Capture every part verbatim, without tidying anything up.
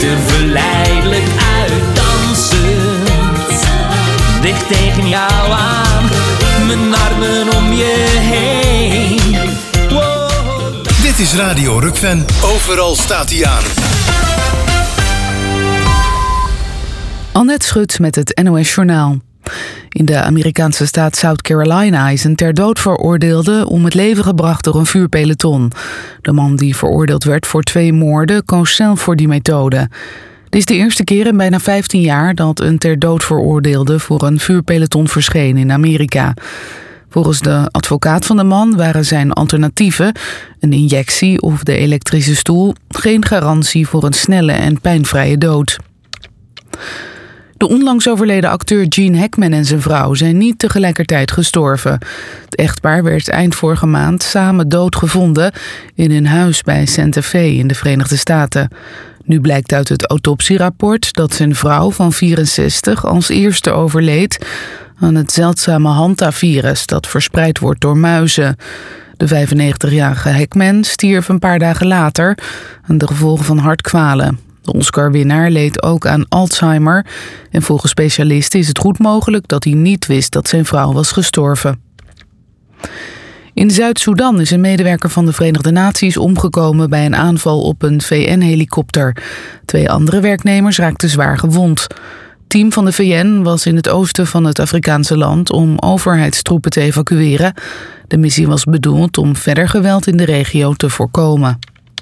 je verleidelijk uitdansend. Dicht tegen jou aan, mijn armen om je heen. Wow. Dit is Radio Rukven. Overal staat hij aan. Annette Schut met het N O S Journaal. In de Amerikaanse staat South Carolina is een ter dood veroordeelde om het leven gebracht door een vuurpeloton. De man die veroordeeld werd voor twee moorden koos zelf voor die methode. Dit is de eerste keer in bijna vijftien jaar dat een ter dood veroordeelde voor een vuurpeloton verscheen in Amerika. Volgens de advocaat van de man waren zijn alternatieven, een injectie of de elektrische stoel, geen garantie voor een snelle en pijnvrije dood. De onlangs overleden acteur Gene Hackman en zijn vrouw zijn niet tegelijkertijd gestorven. Het echtpaar werd eind vorige maand samen doodgevonden in hun huis bij Santa Fe in de Verenigde Staten. Nu blijkt uit het autopsierapport dat zijn vrouw van vierenzestig als eerste overleed aan het zeldzame hantavirus dat verspreid wordt door muizen. De vijfennegentigjarige Hackman stierf een paar dagen later aan de gevolgen van hartkwalen. De Oscar-winnaar leed ook aan Alzheimer en volgens specialisten is het goed mogelijk dat hij niet wist dat zijn vrouw was gestorven. In Zuid-Soedan is een medewerker van de Verenigde Naties omgekomen bij een aanval op een V N-helikopter. Twee andere werknemers raakten zwaar gewond. Het team van de V N was in het oosten van het Afrikaanse land om overheidstroepen te evacueren. De missie was bedoeld om verder geweld in de regio te voorkomen.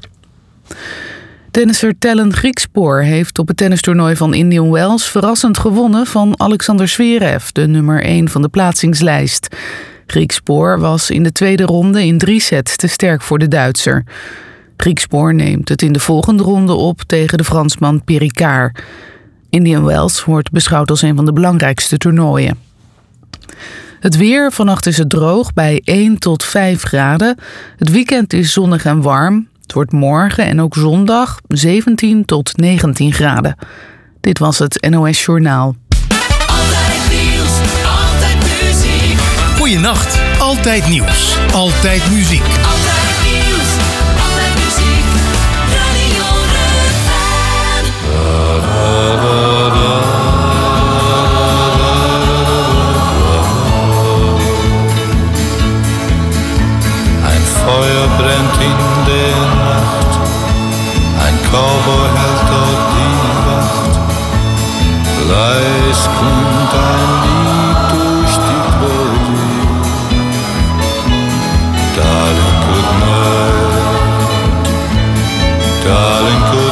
Tennisser Tellen Griekspoor heeft op het tennistoernooi van Indian Wells verrassend gewonnen van Alexander Zverev, de nummer één van de plaatsingslijst. Griekspoor was in de tweede ronde in drie sets te sterk voor de Duitser. Griekspoor neemt het in de volgende ronde op tegen de Fransman Péricard. Indian Wells wordt beschouwd als een van de belangrijkste toernooien. Het weer, vannacht is het droog bij één tot vijf graden. Het weekend is zonnig en warm. Het wordt morgen en ook zondag zeventien tot negentien graden. Dit was het N O S Journaal. Altijd nieuws, altijd muziek. Goeienacht, altijd nieuws, altijd muziek. Altijd nieuws, altijd muziek. Radio Rukven. Ein Feuer brennt in der Nacht, ein Cowboy hält dort die Wacht. Leis klingt ein Lied durch die Prärie. Darling, good night, darling, good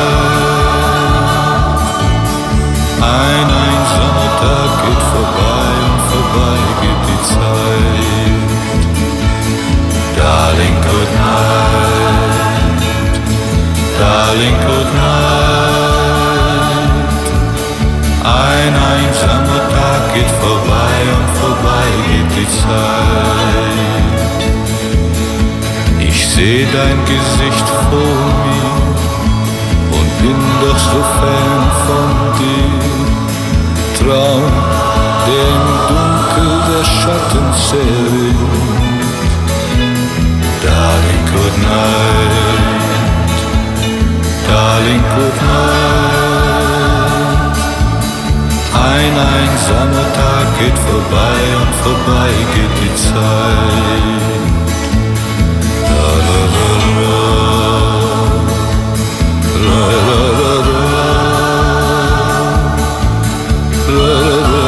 night. Ein einsamer Tag geht vorbei und vorbei geht die Zeit. Darling, good night, darling, good night. Ein einsamer Tag geht vorbei und vorbei geht die Zeit. Ich seh dein Gesicht vor mir und bin doch so fern von dir. Traum, der im Dunkel der Schatten zerrinnt. Darling, good night, darling, good night. Ein einsamer Tag geht vorbei und vorbei geht die Zeit. La, la, la, la. La, la, la, la. La, la, la.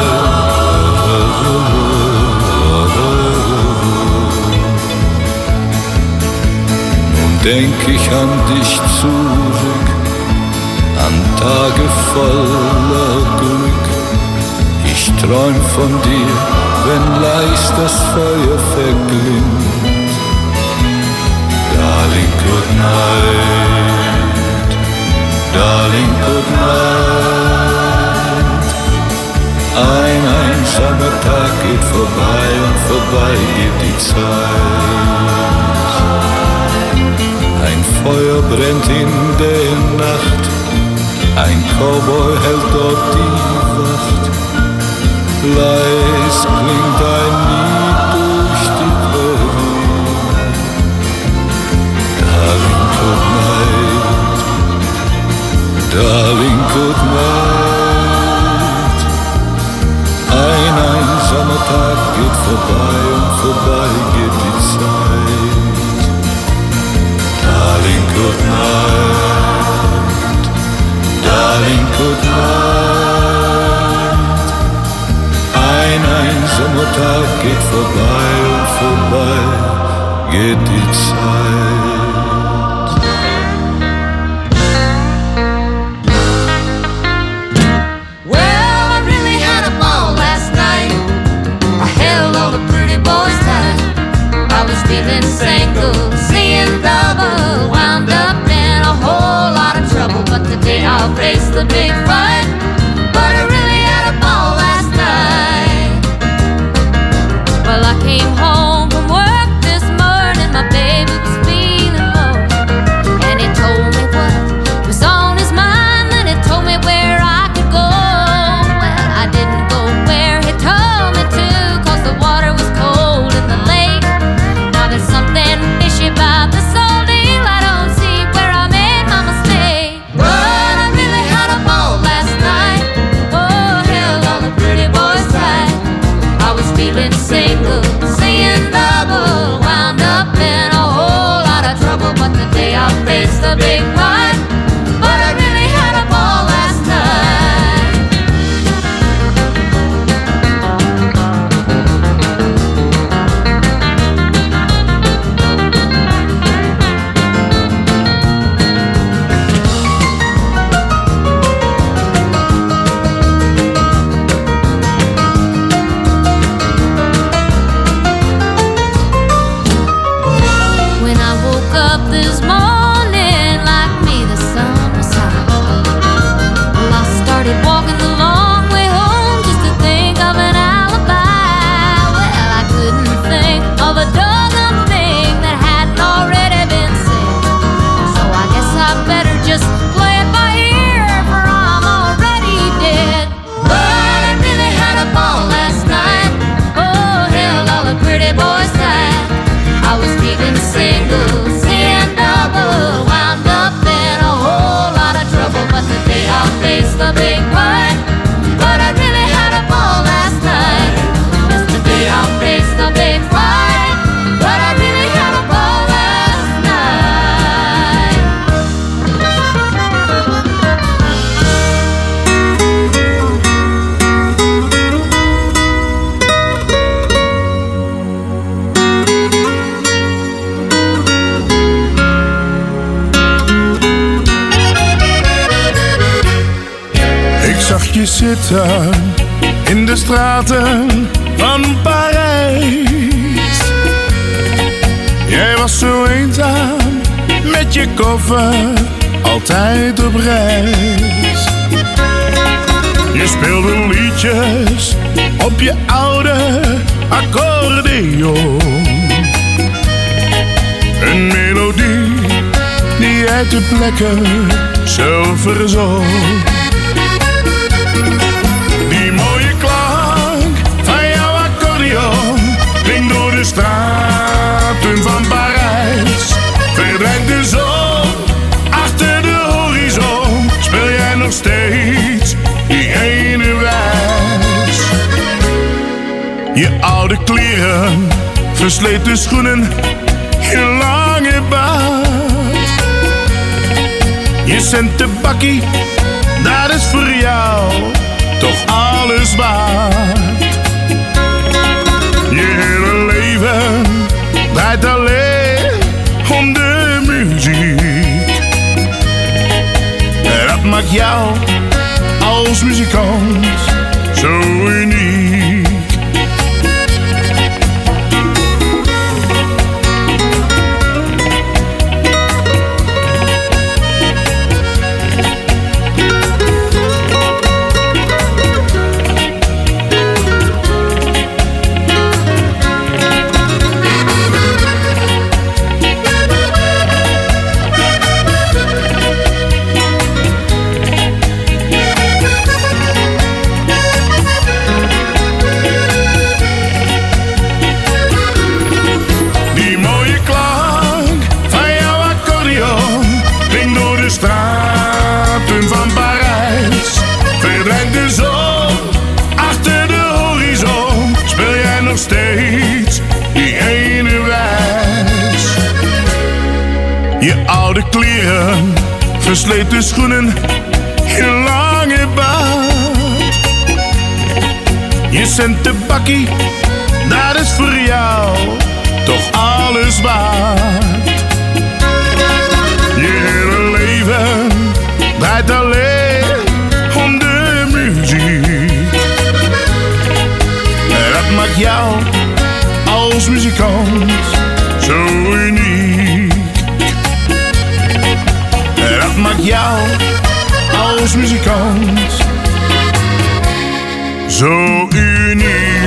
Denk ich an dich zurück, an Tage voller Glück. Ich träum von dir, wenn leis das Feuer verglimmt. Darling, good night, darling, good night. Ein einsamer Tag geht vorbei und vorbei geht die Zeit. Ein Feuer brennt in der Nacht, ein Cowboy hält dort die Wacht. Leis klingt ein Lied durch die Prärie. Darling, good night, darling. vorbei und vorbei geht die Zeit. Well, I really had a ball last night. I held all the pretty boys tight. I was feeling single, seeing double, wound up in a whole lot of trouble. But today I'll face the big fight. But I really had a ball last night. Well, I came home from work this morning. My baby was feeling low, and he told me what was on his mind. Then he told me where I could go. Well, I didn't go where he told me to, 'cause the water was cold in the lake. Now there's something fishy about this old deal. I don't see where I made my mistake. But I really had a ball last night. Oh, held all the pretty boys tight. I was feeling single, seeing double, wound up in a whole lot of trouble. But today I faced the big fight. But I really had a ball last night. When I woke up this morning, like me, the sun was high. Well, I started walking the long way home just to think of an alibi. Well, I couldn't think of a dozen things that hadn't already been said. So I guess I better just play it by ear, for I'm already dead. But I really had a ball last night. Oh, held all the pretty boys tight. I was feeling single, seeing double, wound up in a whole lot of trouble. But today I'll face the big fight. But I really had a ball last night. Yes, today I'll face the big fight. But I really had a ball last night. Ik zag je zitten in de straten van Parijs. Jij was zo eenzaam met je koffer, altijd op reis. Je speelde liedjes op je oude accordeon. Een melodie die jij ter plekke zelf verzon. Die mooie klank van jouw accordeon klinkt door de straten van Parijs. Verdwijnt de zon achter de horizon, speel jij nog steeds die ene wijs. Je oude kleren, versleten schoenen, je lange baard. Je centenbakkie, dat is voor jou toch alles waard. Je hele leven draait alleen om de muziek. Dat maakt jou als muzikant zo uniek. oude kleren, versleten schoenen, je lange baard. Je centenbakkie, dat is voor jou toch alles waard. Je hele leven draait alleen om de muziek. Dat maakt jou als muzikant zo uniek. Dat maakt jou als muzikant zo uniek.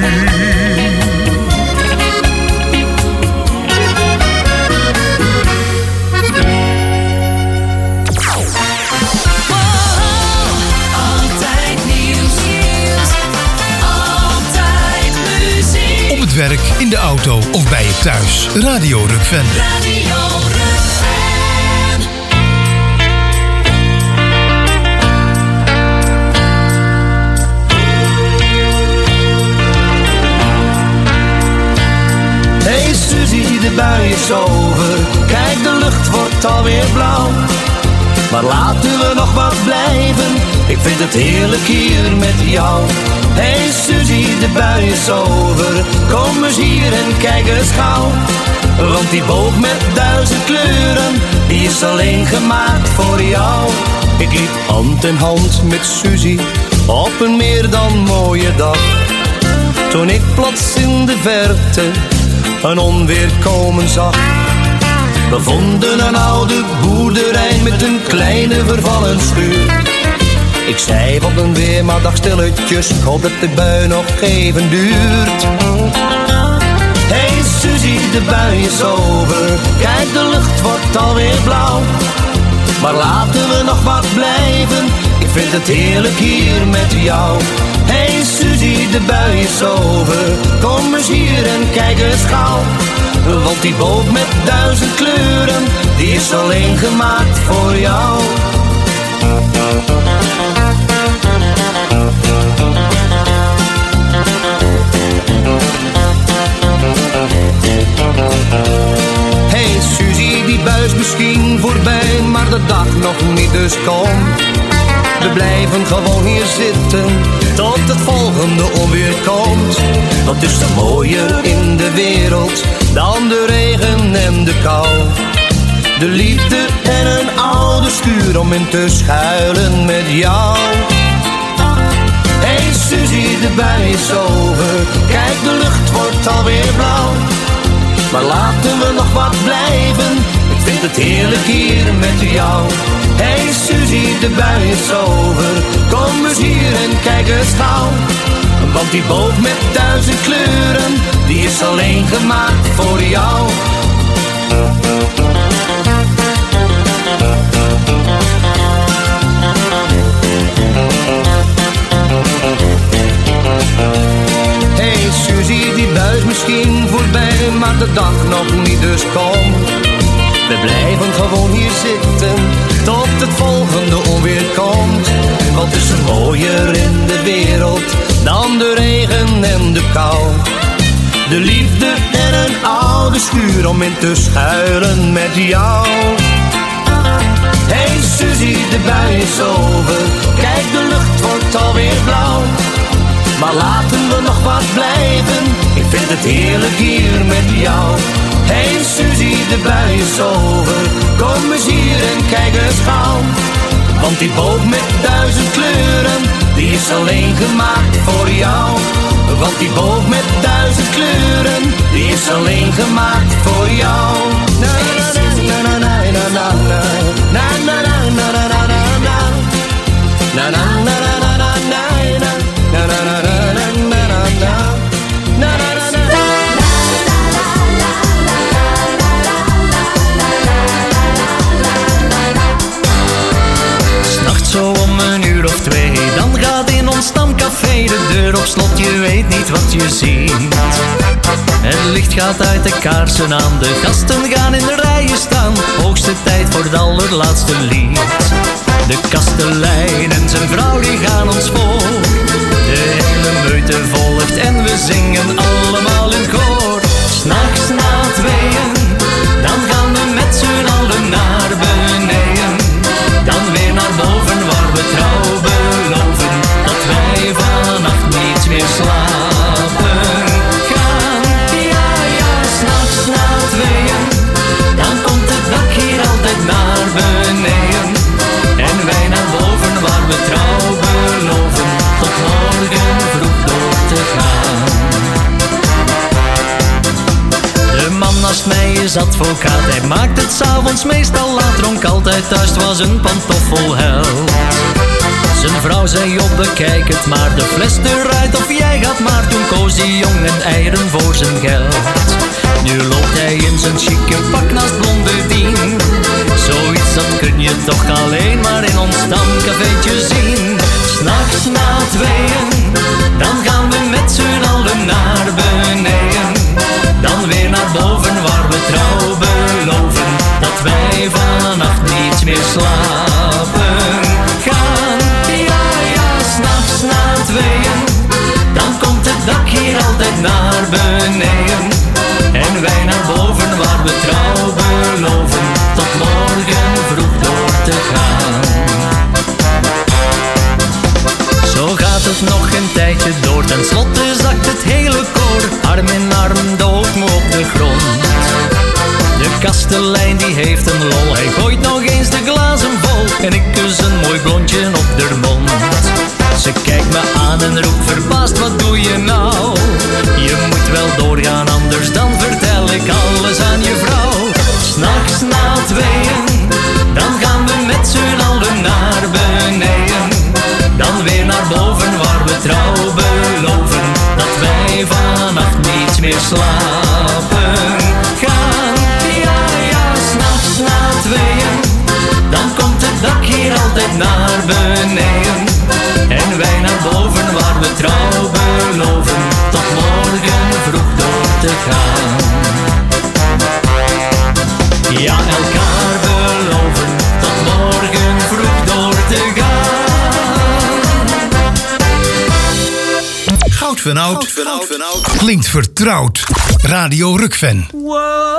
Op het werk, in de auto of bij je thuis. Radio Rukven. Radio Rukven. Hey Suzie, de bui is over. Kijk, de lucht wordt alweer blauw. Maar laten we nog wat blijven. Ik vind het heerlijk hier met jou. Hey Suzie, de bui is over. Kom eens hier en kijk eens gauw. Want die boog met duizend kleuren, die is alleen gemaakt voor jou. Ik liep hand in hand met Suzie op een meer dan mooie dag. Toen ik plots in de verte een onweer komen zag. We vonden een oude boerderij met een kleine vervallen schuur. Ik zei wat een weer, maar dacht stilletjes, ik hoop dat de bui nog even duurt. Hey Suzie, de bui is over. Kijk, de lucht wordt alweer blauw. Maar laten we nog wat blijven. Ik vind het heerlijk hier met jou. Hey Suzie, de bui is over. Kom eens hier en kijk eens gauw. Want die boot met duizend kleuren, die is alleen gemaakt voor jou. Hey Suzie, die bui is misschien voorbij, maar de dag nog niet, dus kom. We blijven gewoon hier zitten, tot het volgende onweer komt. Wat is er mooier in de wereld dan de regen en de kou? De liefde en een oude schuur om in te schuilen met jou. Hey Suzie, de bui is over. Kijk, de lucht wordt alweer blauw. Maar laten we nog wat blijven. Ik vind het heerlijk hier met jou. Hey Suzie, de bui is over. Kom eens hier en kijk eens gauw. Want die boot met duizend kleuren, die is alleen gemaakt voor jou. Hey Suzie, die bui is misschien voorbij, maar de dag nog niet, dus kom. We blijven gewoon hier zitten, tot het volgende onweer komt. Wat is er mooier in de wereld dan de regen en de kou? De liefde en een oude schuur om in te schuilen met jou. Hey Suzie, de bui is over. Kijk, de lucht wordt alweer blauw. Maar laten we nog wat blijven. Ik vind het heerlijk hier met jou. Hey Suzie, de bui is over. Kom eens hier en kijk eens gauw. Want die boot met duizend kleuren, die is alleen gemaakt voor jou. Want die boot met duizend kleuren, die is alleen gemaakt voor jou. Na na na na na na na na na na na na na na na na na na na na S'nachts zo om een uur of twee, dan gaat in ons stamcafé de deur op slot. Je weet niet wat je ziet. Het licht gaat uit de kaarsen aan, de gasten gaan in de rijen staan. Hoogste tijd voor het allerlaatste lied. De kastelein en zijn vrouw die gaan ons voor. De hele meute volgt en we zingen allemaal in koor. S'nachts na tweeën, dan gaan we met z'n allen naar beneden. Dan weer naar boven waar we trouw beloven dat wij vannacht niet meer slapen gaan. is advocaat. Hij maakt het 's avonds meestal laat, dronk altijd thuis, het was een pantoffelheld. Zijn vrouw zei op bekijk het maar, de fles eruit of jij gaat maar. Toen koos die jongen eieren voor zijn geld. Nu loopt hij in zijn chique pak naast Blondedien. Zoiets dat kun je toch alleen maar in ons stamcafeetje zien. 'S Nachts na tweeën, dan gaan we met z'n allen naar beneden. Dan weer naar boven waar we trouw beloven dat wij vannacht niet meer slapen gaan. Ja, ja, 's nachts na tweeën, dan komt het dak hier altijd naar beneden. En wij naar boven waar we trouw beloven tot morgen vroeg door te gaan. Zo gaat het nog een tijdje door, ten slotte zakt het hele koor arm in arm doodmoe op de grond. De kastelein die heeft een lol, hij gooit nog eens de glazen vol en ik kus een mooi blondje op de mond. Ze kijkt me aan en roept verbaasd, wat doe je nou? Je moet wel doorgaan, anders dan vertel ik alles aan je vrouw. 'S Nachts na tweeën, dan gaan we met z'n allen naar beneden. Dan weer naar boven waar we trouw beloven dat wij vannacht niet meer slapen gaan. Ja, ja, 's nachts na tweeën, dan komt het dak hier altijd naar beneden. En wij naar boven waar we trouw beloven tot morgen vroeg door te gaan. Ja, elkaar beloven tot morgen vroeg door te gaan. Goud van Oud klinkt vertrouwd. Radio Rukven. Whoa,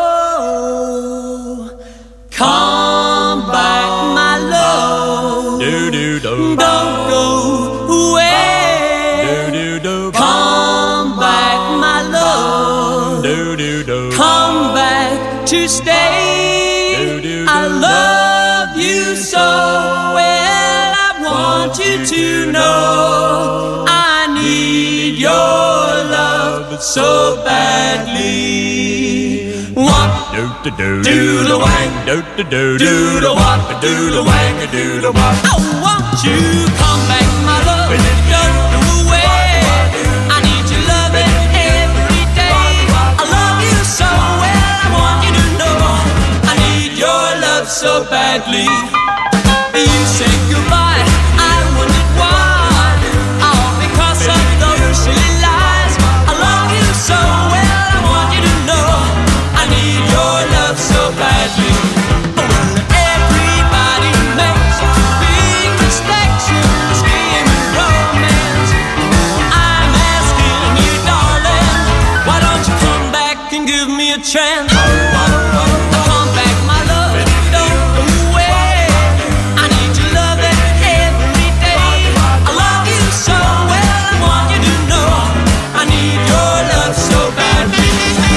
come back, my love. Do do do. Don't go away. Do do do. Come back, my love. Do do do. Come back to stay. Do do do. I love you so well. I want you to know I need your love so badly. What? Do do do. Do the wang. Do do do. Do the what? Do the wang. Do the what? I want you come back, my love. Don't go away. I need your loving every day. I love you so well. I want you to know I need your love so badly. You said goodbye. I wondered why. All because of those silly lies. I love you so well. I want you to know I need your love so badly. Everybody makes big mistakes in this game of romance. I'm asking you, darling, why don't you come back and give me a chance? Come back, my love, don't go away. I need your love every day. I love you so well, I want you to know I need your love so badly.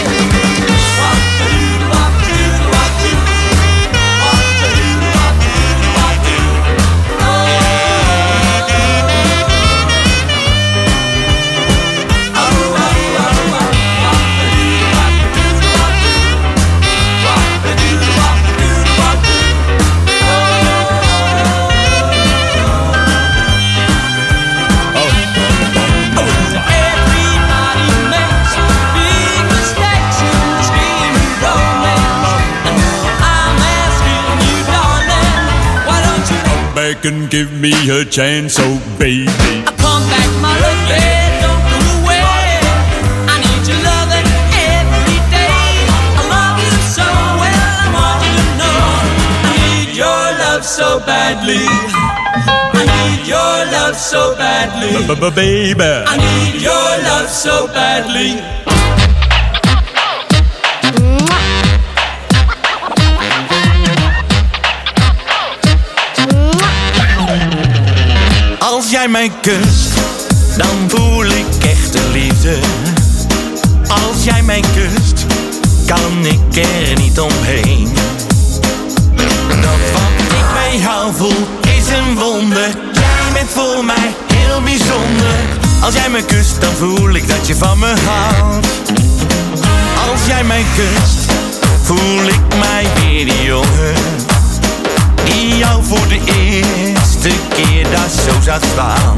And give me a chance, oh baby. Come back, my love, yeah, don't go away. I need your loving every day. I love you so well, I want you to know I need your love so badly. I need your love so badly. Baby, I need your love so badly. Als jij mij kust, dan voel ik echte liefde. Als jij mij kust, kan ik er niet omheen. Dat wat ik bij jou voel, is een wonder. Jij bent voor mij heel bijzonder. Als jij me kust, dan voel ik dat je van me houdt. Als jij mij kust, voel ik mij weer die jongen die jou voor de eerste keer daar zo zag staan.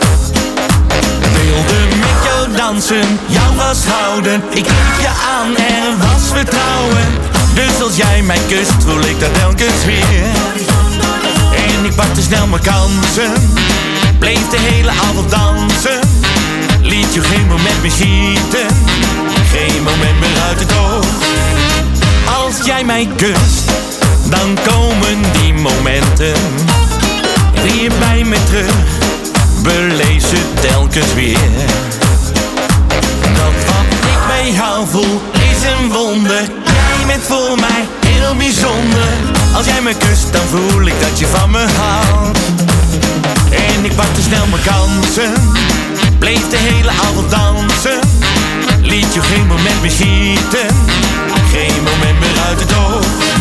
Wilde met jou dansen, jou vasthouden, ik keek je aan, er was vertrouwen. Dus als jij mij kust, voel ik dat telkens weer. En ik pakte snel mijn kansen, bleef de hele avond dansen. Liet je geen moment meer schieten, geen moment meer uit het oog. Als jij mij kust, dan komen die momenten weer bij me terug. Beleef ze telkens weer. Dat wat ik bij jou voel is een wonder. Jij bent voor mij heel bijzonder. Als jij me kust, dan voel ik dat je van me houdt. En ik pakte snel mijn kansen, bleef de hele avond dansen. Liet je geen moment meer schieten, geen moment meer uit het oog.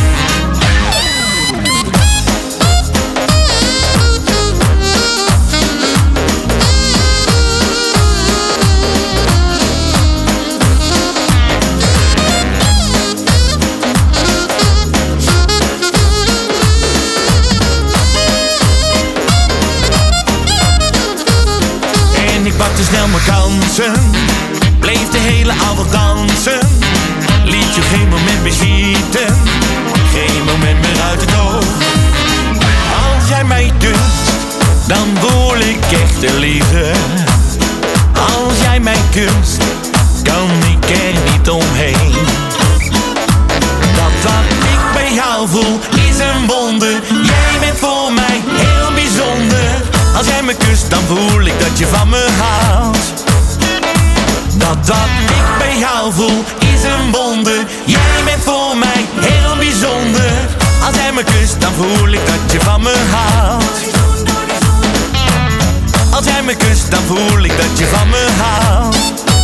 Ik pakte snel mijn kansen, bleef de hele avond dansen. Liet je geen moment meer schieten, geen moment meer uit het oog. Als jij mij kust, dan voel ik echte liefde. Als jij mij kust, kan ik er niet omheen. Dat wat ik bij jou voel is een wonder. Jij bent voor mij heel bijzonder. Als jij me kust, dan voel ik dat je van me houdt. Dat wat ik bij jou voel is een wonder. Jij bent voor mij heel bijzonder. Als jij me kust, dan voel ik dat je van me houdt. Als jij me kust, dan voel ik dat je van me houdt.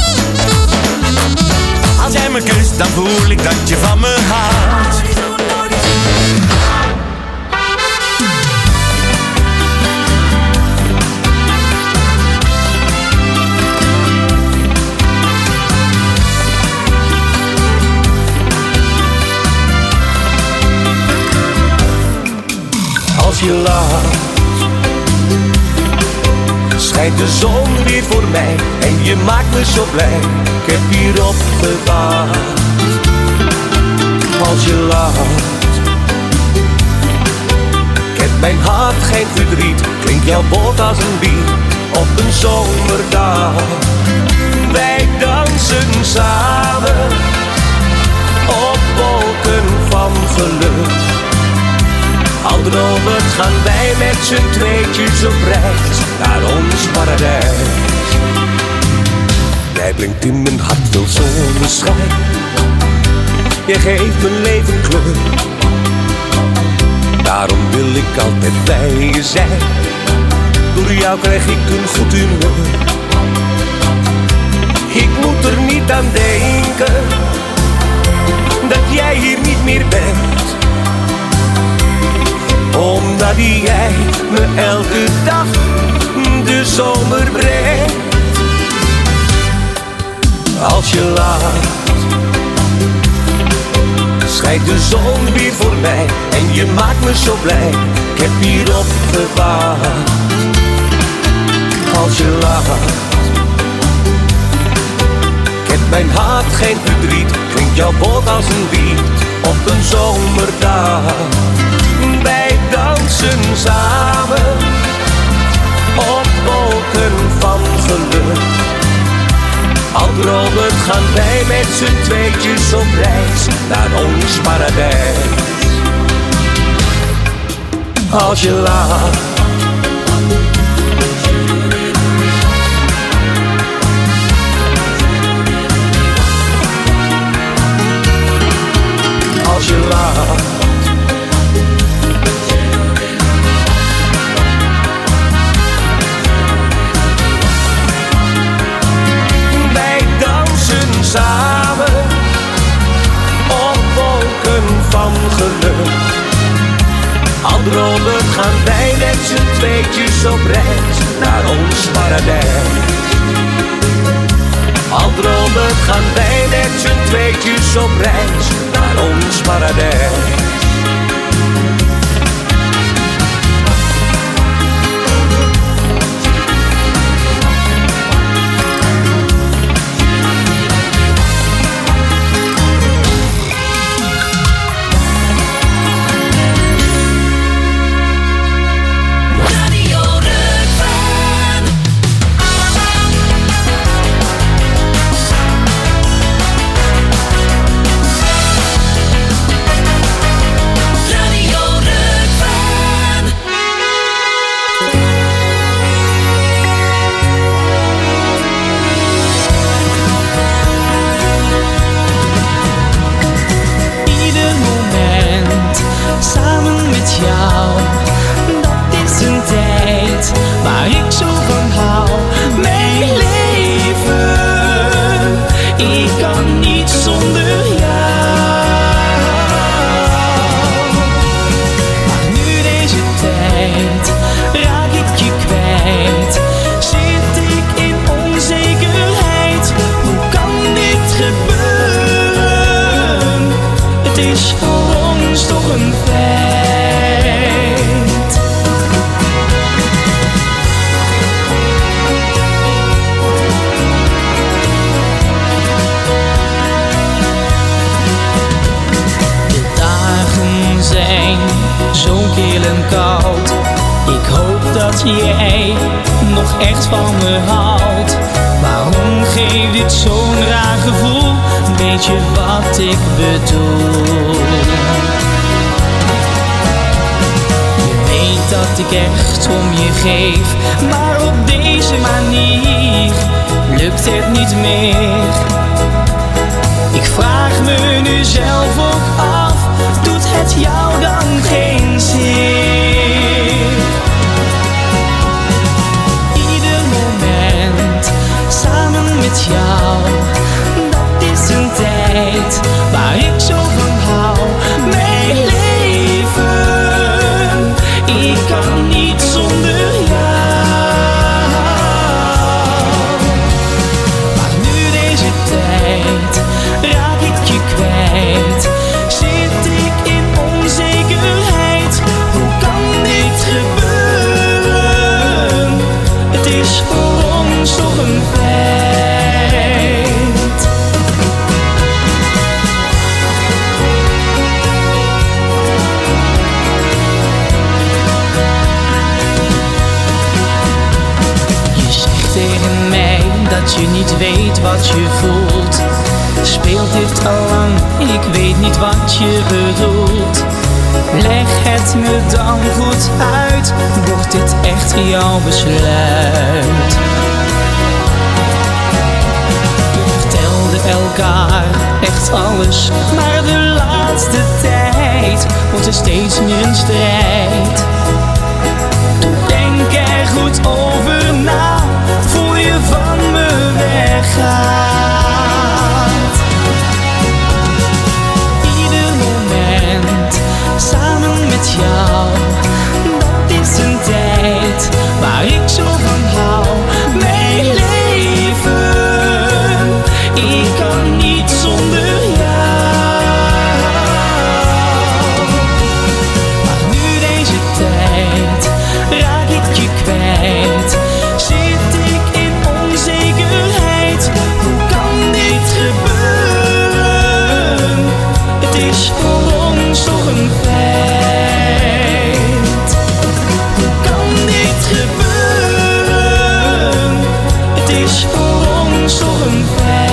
Als jij me kust, dan voel ik dat je van me houdt. Als je lacht, schijnt de zon weer voor mij en je maakt me zo blij. Ik heb hierop gewacht. Als je lacht, kent mijn hart geen verdriet. Klinkt jouw woord als een lied op een zomerdag. Wij dansen samen op wolken van geluk. Al dromend gaan wij met z'n tweetjes op reis naar ons paradijs. Jij blinkt in mijn hart veel zonneschijn. Je geeft mijn leven kleur. Daarom wil ik altijd bij je zijn. Door jou krijg ik een goed humeur. Ik moet er niet aan denken dat jij hier niet meer bent. Omdat jij me elke dag de zomer brengt. Als je lacht, schijnt de zon weer voor mij en je maakt me zo blij. Ik heb hierop gewacht. Als je lacht, kent mijn hart geen verdriet. Klinkt jouw woord als een lied op een zomerdag. Wij dansen samen op wolken van geluk. Al dromend gaan wij met z'n tweetjes op reis naar ons paradijs. Als je lacht, als je lacht, samen op wolken van geluk. Al dromend gaan wij met z'n tweetjes op reis naar ons paradijs. Al dromend gaan wij met z'n tweetjes op reis naar ons paradijs. Jij nog echt van me houdt. Waarom geeft dit zo'n raar gevoel? Weet je wat ik bedoel? Je weet dat ik echt om je geef, maar op deze manier lukt het niet meer. Ik vraag me nu zelf ook af, doet het jou dan geen zin? Met jou, dat is een tijd waar ik zo van hou. Mijn leven, ik kan niet zonder jou. Maar nu deze tijd, raak ik je kwijt. Zit ik in onzekerheid, hoe kan dit gebeuren? Het is voor ons toch een feit. Dat je niet weet wat je voelt. Speelt dit al lang, ik weet niet wat je bedoelt. Leg het me dan goed uit, wordt dit echt jouw besluit? We vertelden elkaar echt alles, maar de laatste tijd wordt er steeds meer een strijd. Denk er goed over na, voor je van me weggaat. Ieder moment samen met jou, dat is een tijd waar ik zo van hou. Mijn leven, ik kan niet zonder jou. Maar nu deze tijd, raak ik je kwijt. Zit ik in onzekerheid, hoe kan dit gebeuren? Het is voor ons toch een feit. Hoe kan dit gebeuren? Het is voor ons toch een feit.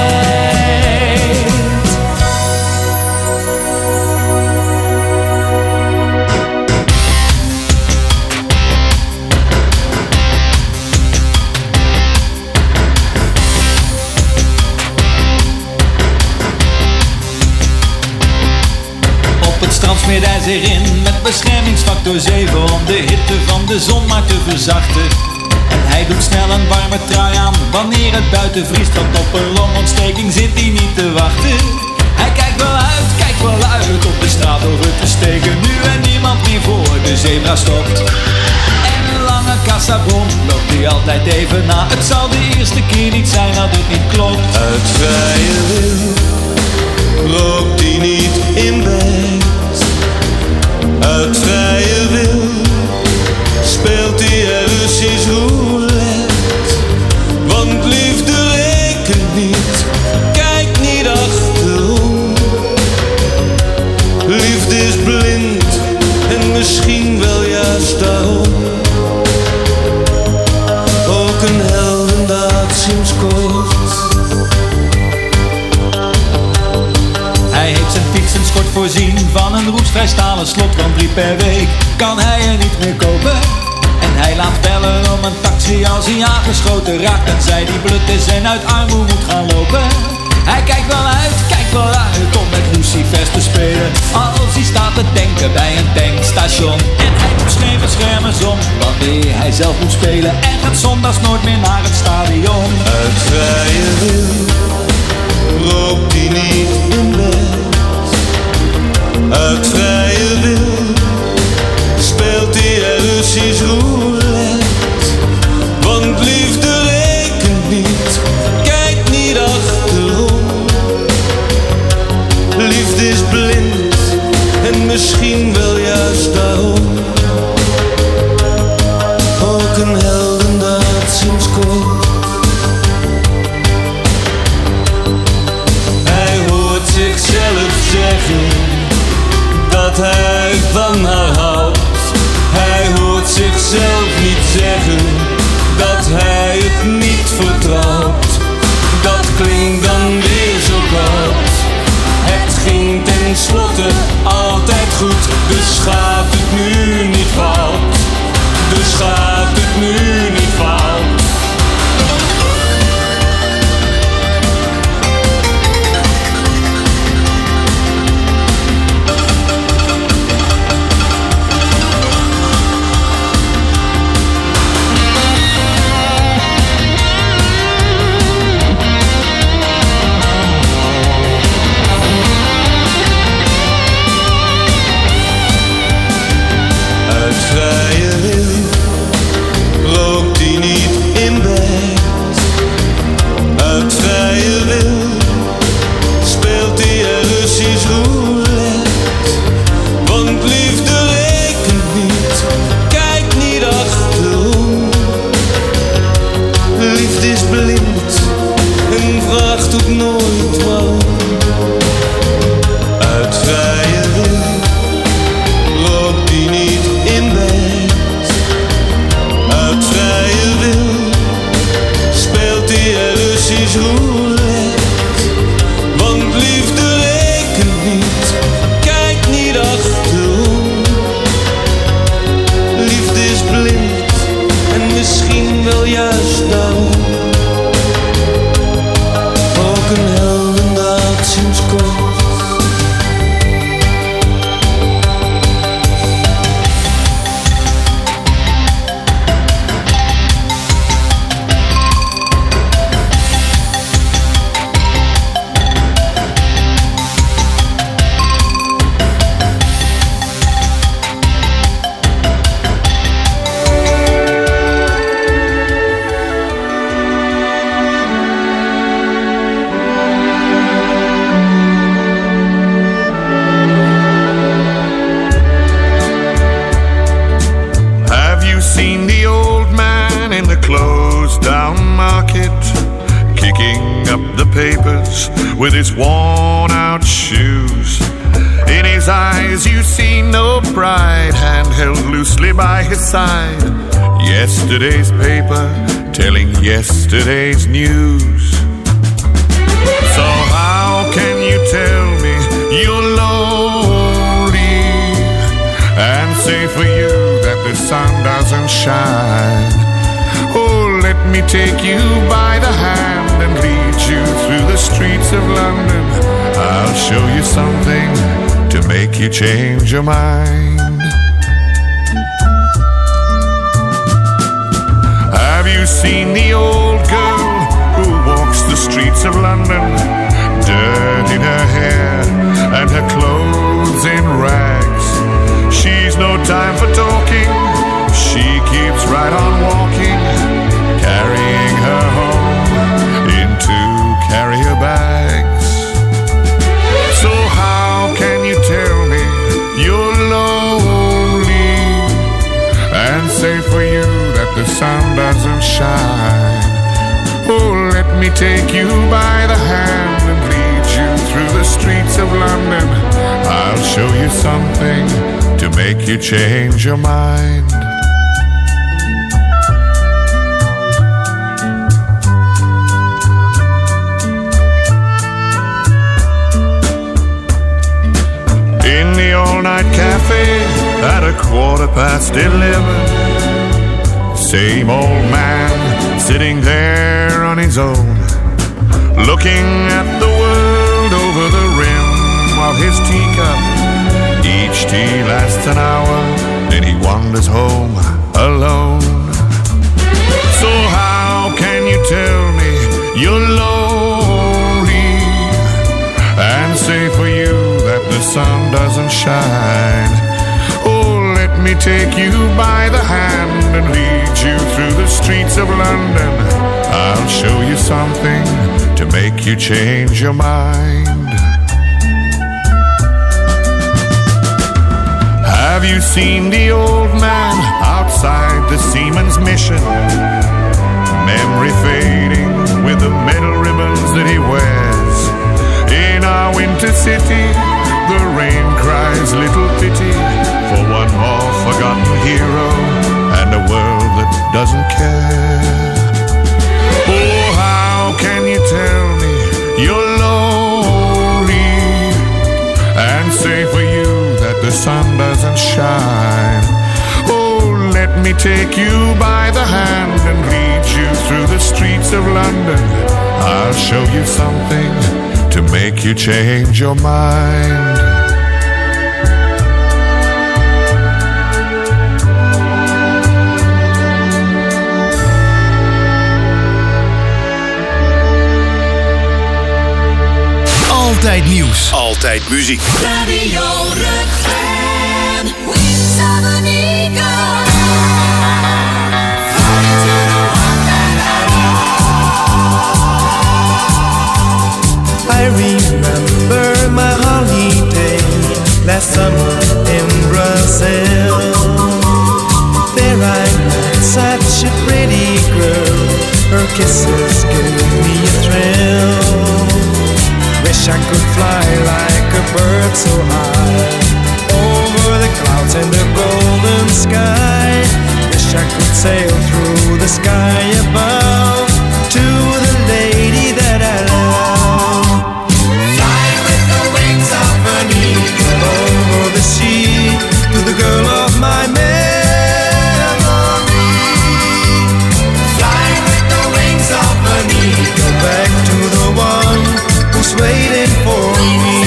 Smeert hij zich in met beschermingsfactor zeven om de hitte van de zon maar te verzachten. En hij doet snel een warme trui aan wanneer het buiten vriest, want op een longontsteking zit hij niet te wachten. Hij kijkt wel uit, kijkt wel uit op de straat over te steken, nu en niemand meer voor de zebra stopt. En een lange kassabon loopt hij altijd even na. Het zal de eerste keer niet zijn dat het niet klopt. Uit vrije wil rookt hij niet in bed. Uit vrije wil speelt hij er Russisch roulette. Want liefde rekent niet, kijk niet achterom. Liefde is blind en misschien wel juist daarom. Ook een heldendaad sinds kort. Hij heeft zijn fietsenschort voorzien van een roestvrij stalen slot. Want drie per week kan hij er niet meer kopen. En hij laat bellen om een taxi als hij aangeschoten raakt. En zij die blut is en uit armoede moet gaan lopen. Hij kijkt wel uit, kijkt wel uit om met lucifers te spelen. Als hij staat te tanken bij een tankstation. En hij moet schreven schermers om wanneer hij zelf moet spelen. En gaat zondags nooit meer naar het stadion. Uit vrije wil rookt hij niet in bed. Uit vrije wil speelt hij er Russisch roulette. Want liefde rekent niet, kijk niet achterom. Liefde is blind en misschien wel juist daarom. Ook een heldendaad sinds kort. Hij hoort zichzelf zeggen dat hij van haar houdt. Hij hoort zichzelf niet zeggen dat hij het niet vertrouwt. Dat klinkt dan weer zo koud. Het ging tenslotte altijd goed, dus gaat het nu niet fout. Dus gaat het nu niet fout. Vrije wil rookt hij niet in bed. Uit vrije wil speelt hij er Russisch roulette. Want liefde rekent niet, kijk niet achterom. Liefde is blind en vraagt ook nooit waarom. Uit vrije wil rookt hij niet in bed. Uit vrije wil speelt hij er Russisch roulette. Want liefde rekent niet, kijk niet achterom. Liefde is blind en misschien wel juist daarom. Ook een heldendaad sinds kort. With his worn out shoes. In his eyes you see no pride, hand held loosely by his side. Yesterday's paper telling yesterday's news. So how can you tell me you're lonely and say for you that the sun doesn't shine? Oh, let me take you by the hand and lead you through the streets of London. I'll show you something to make you change your mind. Have you seen the old girl who walks the streets of London? Dirt in her hair and her clothes in rags. She's no time for talking, she keeps right on walking. say for you that the sun doesn't shine. Oh, let me take you by the hand and lead you through the streets of London. I'll show you something to make you change your mind. In the all-night cafe at a quarter past eleven, same old man sitting there on his own, looking at the world over the rim of his teacup. Each tea lasts an hour, then he wanders home alone. So how can you tell me you're lonely and say for you that the sun doesn't shine? Oh, let me take you by the hand and lead you through the streets of London. I'll show you something to make you change your mind. Have you seen the old man outside the Seaman's Mission? Memory fading with the metal ribbons that he wears. In our winter city, the rain cries little pity for one more forgotten hero and a world that doesn't care. Oh, how can you tell me you're lonely and say for you that the sun doesn't shine? Oh, let me take you by the hand and lead you through the streets of London. I'll show you something to make you change your mind. Altijd nieuws. Altijd muziek. Radio Rukven, Wings of an Eagle. I remember my holiday last summer in Brazil. There I met such a pretty girl. Her kisses gave me a thrill. Wish I could fly like a bird so high over the clouds and the golden sky. Wish I could sail through the sky above to the lady that I love. Fly with the wings of an eagle over the sea to the girl of my memory. Fly with the wings of an eagle back to the one who's waiting for me.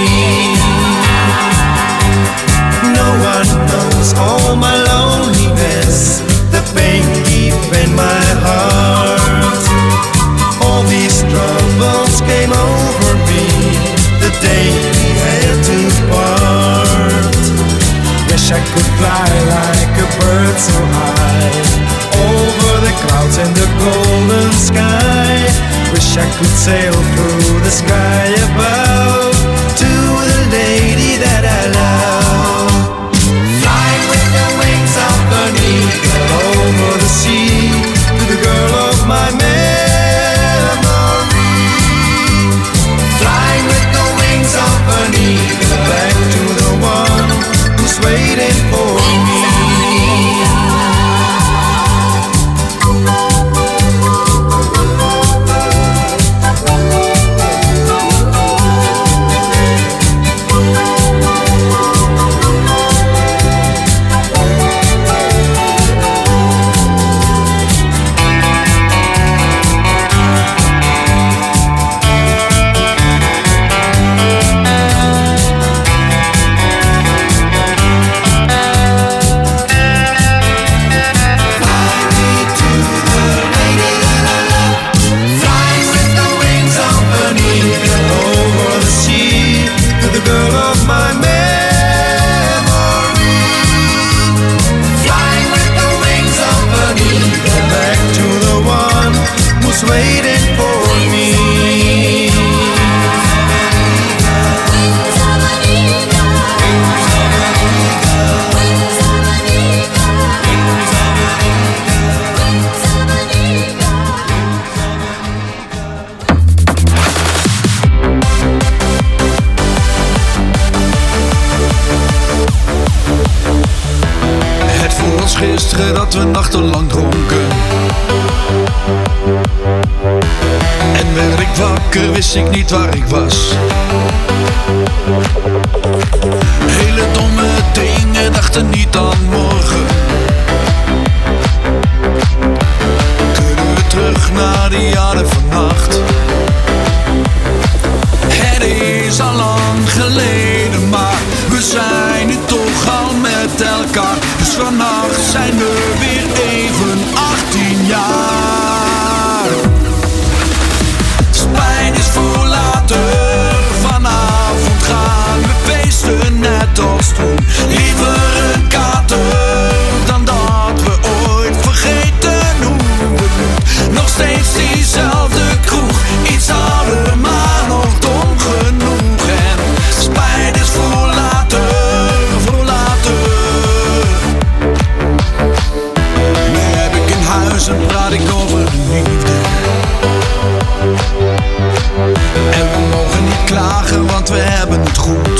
No one knows all my loneliness, the pain deep in my heart. All these troubles came over me the day we had to part. Wish I could fly like a bird so high over the clouds and the golden sky. Wish I could sail through the sky above to the lady that I love. Fly with the wings of an eagle over the sea to the girl of my memory. Fly with the wings of an eagle back to the one who's waiting for me. als gisteren dat we nachtenlang dronken. En werd ik wakker, wist ik niet waar ik was. Hele domme dingen, dachten niet aan morgen. Kunnen we terug naar die jaren vannacht? Het is al lang geleden, maar we zijn nu toch al met elkaar. Dus vannacht zijn we weer even achttien jaar. Spijt is voor later, vanavond gaan we feesten net als toen. Liever een kater dan dat we ooit vergeten hoe het moet. Nog steeds diezelfde kroeg, iets ouder maar nog dom genoeg. En spijt is voor later, voor later. Nu heb ik in huis en praat ik over liefde. En we mogen niet klagen, want we hebben het goed.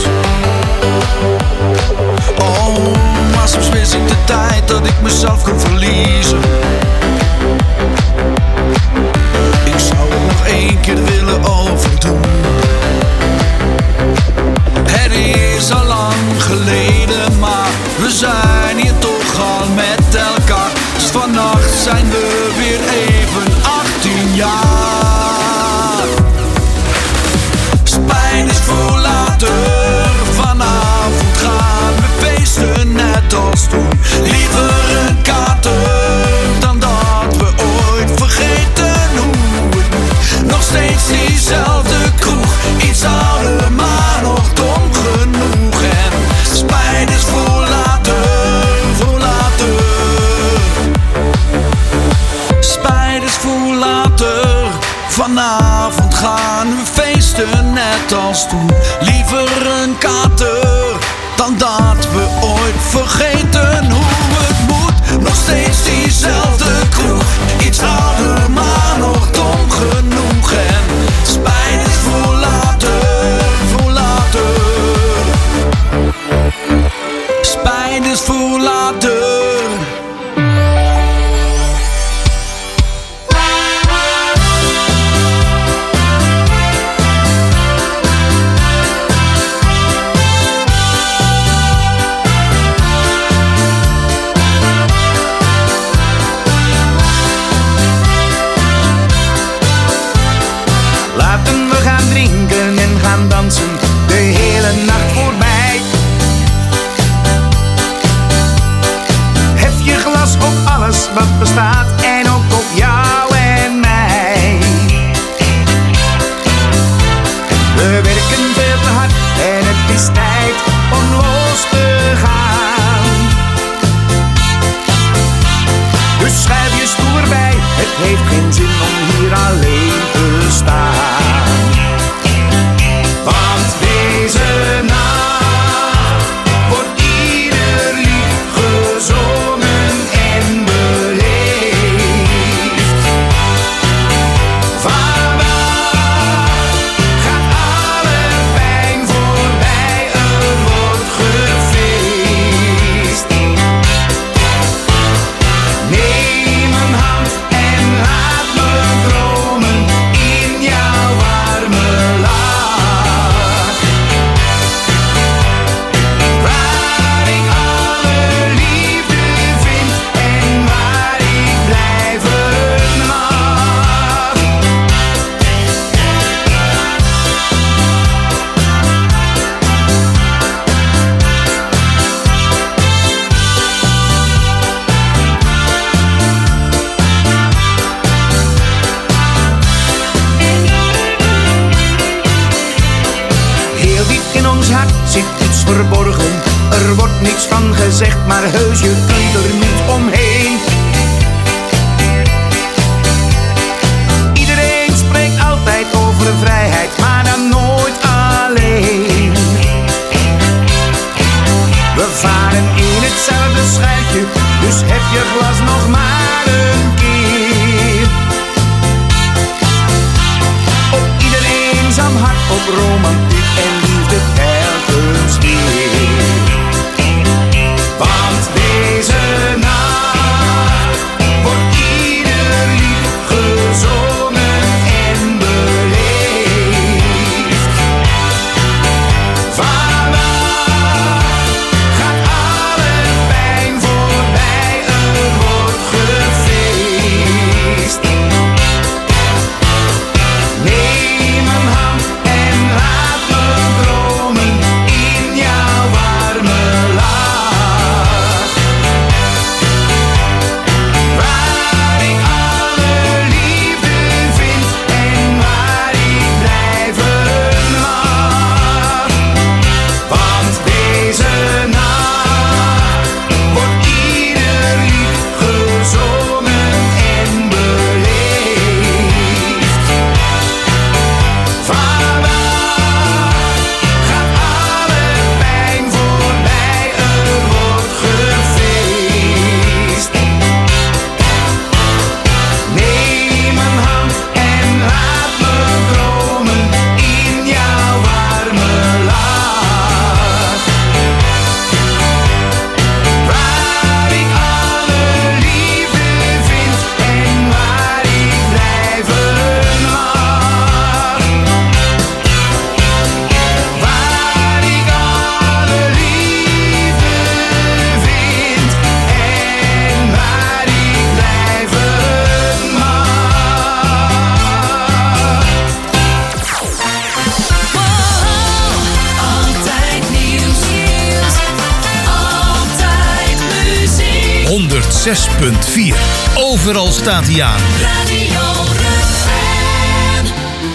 Oh, maar soms wist ik de tijd dat ik mezelf kon verliezen. Ik zou het nog één keer willen overdoen. Het is al lang geleden, maar we zijn hier toch al met elkaar. Dus vannacht zijn we weer even achttien jaar. Spijt is voor later, vanavond gaan we feesten net als toen. Liever een kater dan dat we ooit vergeten hoe het moet. Nog steeds diezelfde kroeg, iets ouder maar nog dom genoeg. En spijt is voor later, voor later. Spijt is voor later, vanavond gaan we feesten net als toen. Liever een kater dan dat we ooit vergeten hoe het moet. Nog steeds diezelfde kroeg, iets ouder maar nog dom genoeg. En spijt is voor later, voor later. Spijt is voor later. De hele nacht voorbij. Hef je glas op alles wat bestaat en ook op jou en mij. We werken veel te hard en het is tijd om los te gaan. Dus schuif je stoel erbij, het heeft geen zin om hier alleen te staan. Want deze nacht wordt ieder lied gezongen en beleefd. Vandaag gaat alle pijn voorbij, er wordt gefeest. Neem een hand en laat me dromen in jouw warme lach. Zit iets verborgen, er wordt niks van gezegd, maar heus je kunt er niet omheen. Iedereen spreekt altijd over vrijheid, maar dan nooit alleen. We varen in hetzelfde schuitje, dus heb je glas nog maar een keer. Op ieder eenzaam hart, op romantiek en liefde telkens weer. Want deze honderd zes punt vier. Overal staat hij aan. Radio Rukven.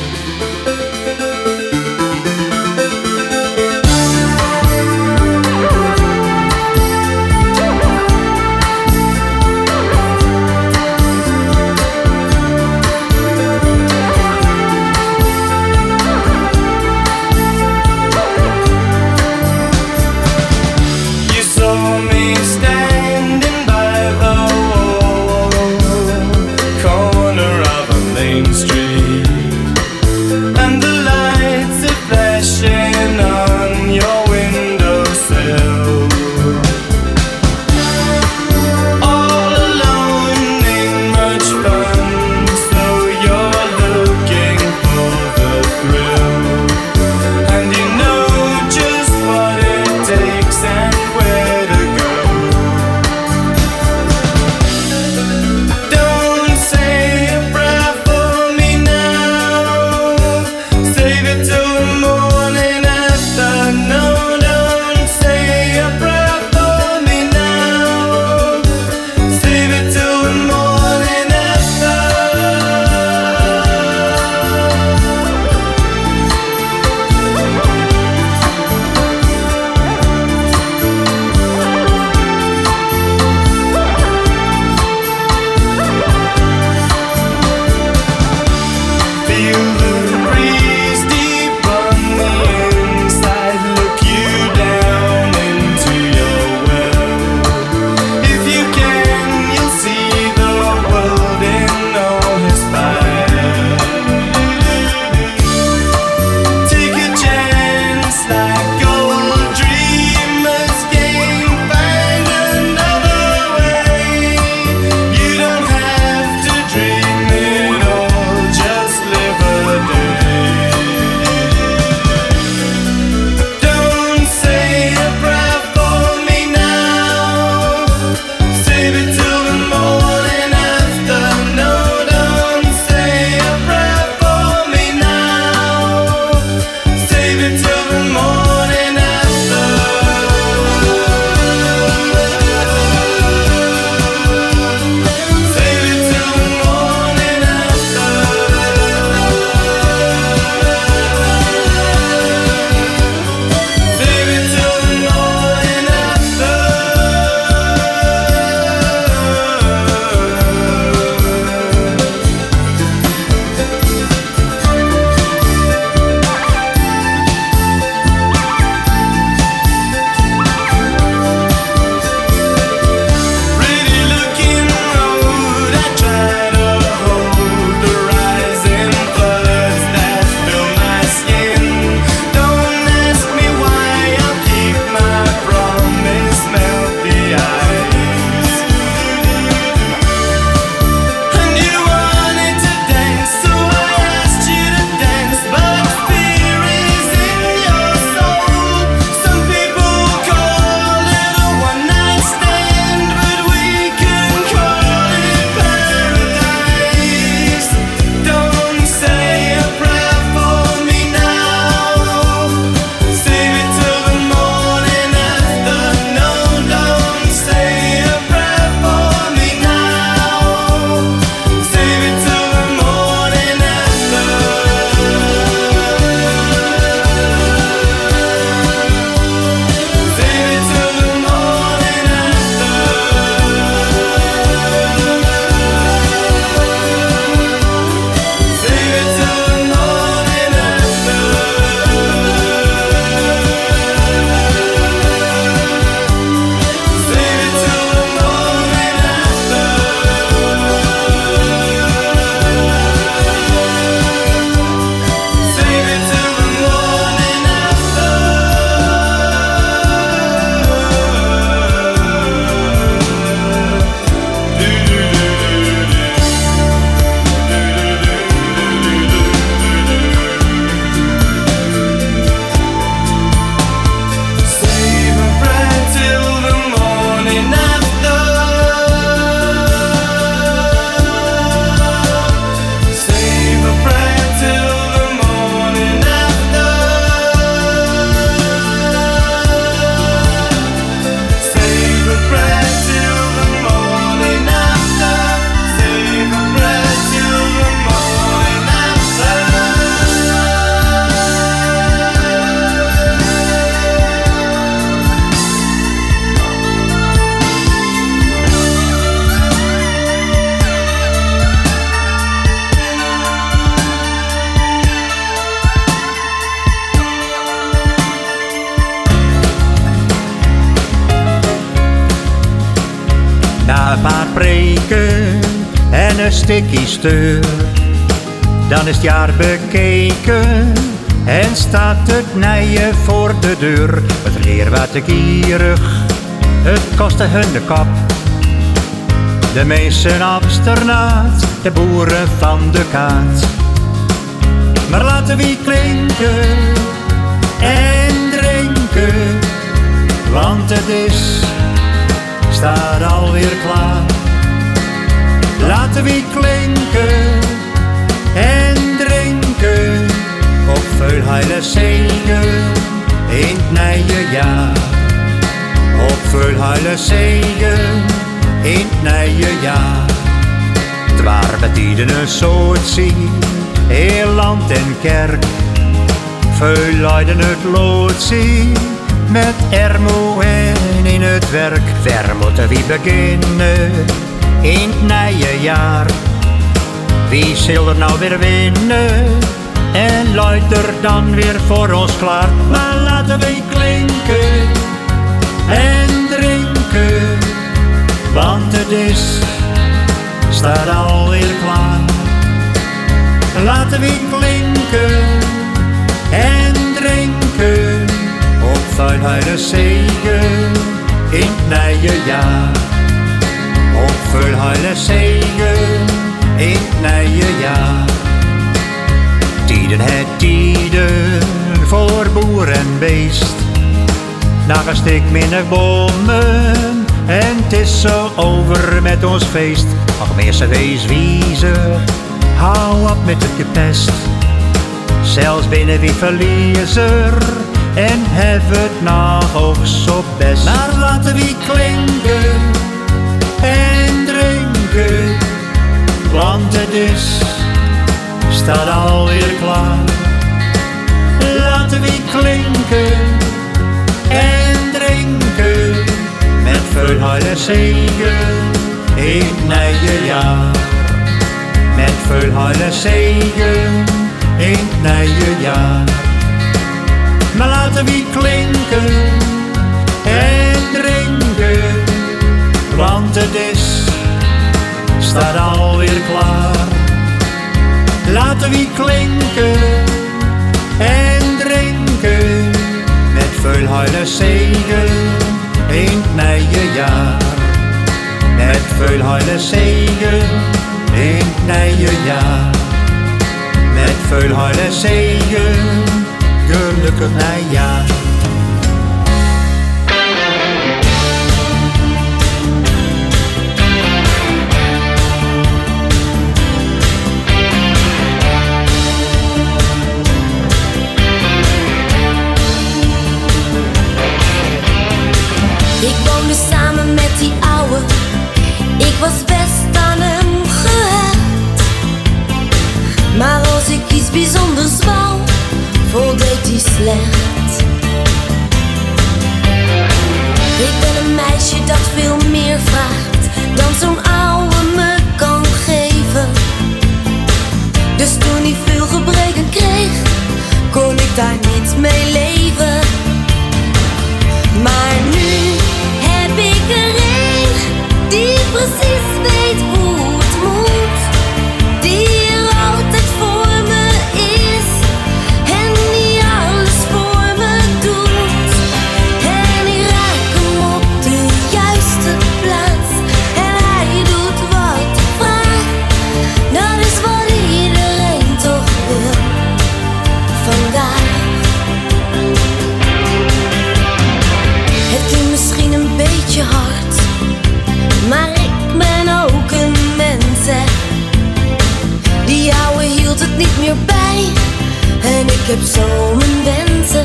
You saw me standing by the wall, corner of a Na een paar preken en een stikkie steur, dan is het jaar bekeken en staat het nijen voor de deur. Het leer wat te kierig, het kostte hun de kop. De mensen absternaat, de boeren van de kaat. Maar laten we klinken en drinken, want het is, staat alweer klaar. Laten we klinken en drinken, op veel heile zegen in het nieuwe jaar. Op veel heile zegen in het nieuwe jaar. Het waar betieden een soort zien, heel land en kerk. Veel luiden het lood zien, met ermo en in het werk. Ver moeten we beginnen in het nieuwe jaar. Wie zal er nou weer winnen en luidt er dan weer voor ons klaar. Maar laten we klinken en drinken, want het is, staat alweer klaar. Laten we klinken en drinken, op vuilheide zegen in het nieuwe jaar. Op vuilheide zegen in het nieuwe jaar. Tijden het tijden voor boer en beest, nog een stuk minder bomen en het is zo over met ons feest. Ach mensen wees wiezen, hou op met het gepest. Zelfs binnen wie verliezer en hebben het nog ook zo best. Maar laten we klinken en drinken, want het is, staat alweer klaar. Laten we klinken en drinken, met veel heile zegen in het nieuwe jaar. Met veel heile zegen in het nieuwe jaar. Maar laten we klinken en drinken, want het is, staat alweer klaar. Laten we klinken en drinken, met veel heile zegen in het nieuwe jaar. Met veel heile zegen in het nieuwe jaar. Met veel heile zegen, gelukkig nieuwjaar. Ik woonde samen met die ouwe, ik was best aan hem gehecht. Maar als ik iets bijzonders wou, voldeed hij slecht. Ik ben een meisje dat veel meer vraagt dan zo'n ouwe me kan geven. Dus toen hij veel gebreken kreeg, kon ik daar niet mee leven. Maar nu heb ik er een die precies weet hoe het moet, die er altijd voor me is en die alles voor me doet. En ik raak hem op de juiste plaats en hij doet wat ik vraag. Dat is wat iedereen toch wil vandaag. Het klinkt misschien een beetje hard, maar ik ben ook een mens, hè. Die ouwe hield het niet meer bij en ik heb zo mijn wensen.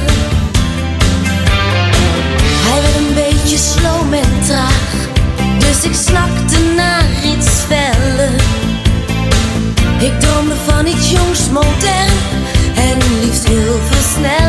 Hij werd een beetje sloom en traag, dus ik snakte naar iets feller. Ik droomde van iets jongs, modern en liefst heel veel sneller.